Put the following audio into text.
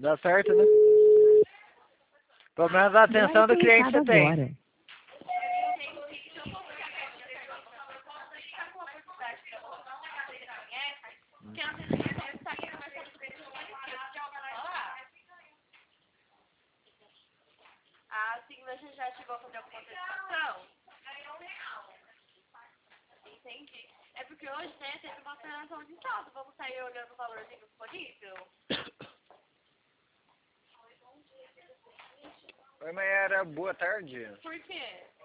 Dá certo, né? Pelo menos a atenção do cliente você tem. Agora. Ah, sim, você já chegou a fazer alguma contestação? Entendi. É porque hoje, né, teve uma alteração de saldo. Vamos sair olhando o valorzinho disponível? Oi, Mayara, boa tarde. Por quê?